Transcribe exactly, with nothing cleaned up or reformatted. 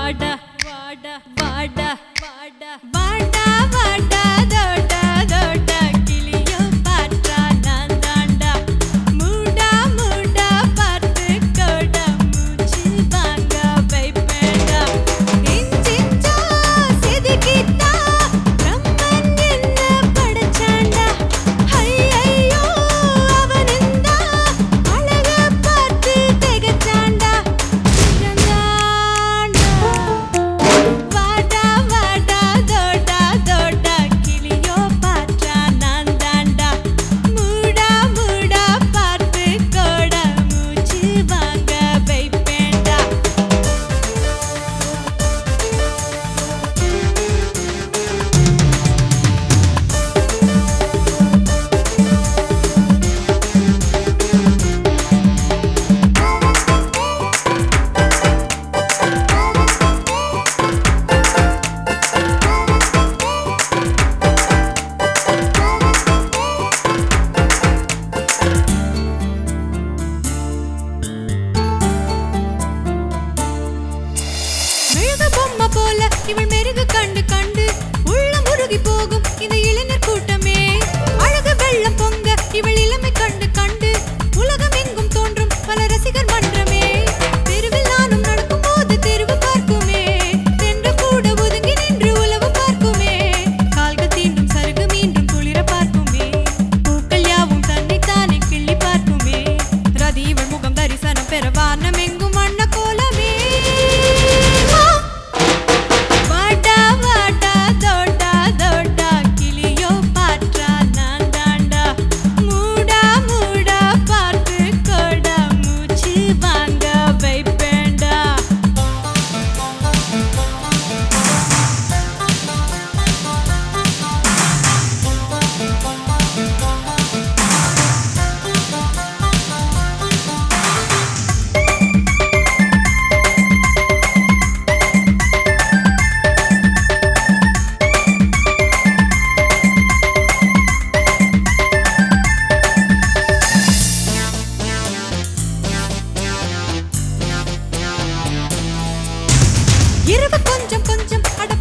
வாடா வாடா வாடா வாடா வாடா வாடா தோடா தோடா கிளியோ பாற்றா நான் தாண்டா மூடா மூடா பார்த்து கோடா மூச்சு வாங்க வைப்பேண்டா இஞ்சிஞ்சா செதுக்கிட்டா பிரம்மன் என்ன படைச்சாண்டா ஐயையோ அவனிந்தா அழக பார்த்து திகச்சாண்டா வாடா வாடா தோடா தோடா கிளியோ பாற்றா நான் தாண்டா மூடா மூடா பார்த்து கோடா மூச்சு வாங்க வைப்பேண்டா மெழுகு பொம்மை போல இவள் மெருகு கண்டு கண்டு உள்ளம் உருகி போகும் இந்த இளைஞர் கூட்டமே அழகு வெள்ளம் பொங்க இவள் இளமை கண்டு கண்டு உலகம் எங்கும் தோன்றும் பல ரசிகர் மன்றமே தெருவில் நானும் நடக்கும் போது தெருவு பார்க்குமே தென்று கூட ஒதுங்கி நின்று உலவு பார்க்குமே கால்கள் தீண்டும் சருகு மீண்டும் குளிர பார்க்குமே பூக்கள் யாவும் தன்னைத்தானே கிள்ளி பார்க்குமே ரதி இவள் முகம் தரிசனம் பெற வானம் எங்கும் வண்ண கோலமே வாடா வாடா தோடா தோடா கிளியோ பாற்றா நான் தாண்டா மூடா மூடா பார்த்து கோடா மூச்சு வாங்க வைப்பேண்டா இரவு கொஞ்சம் கொஞ்சம் அட